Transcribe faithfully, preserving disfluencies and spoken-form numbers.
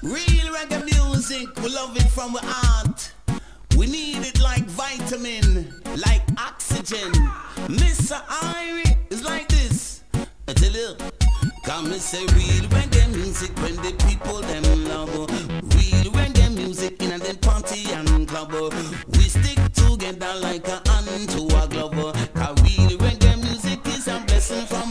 Real reggae music, we love it from our heart. We need it like vitamin, like oxygen. Mister Irie is like this. I tell you, come and say real reggae music when the people them love. Real reggae music in a them party and club. We stick together like a hand to a glove. Cause real reggae music is a blessing from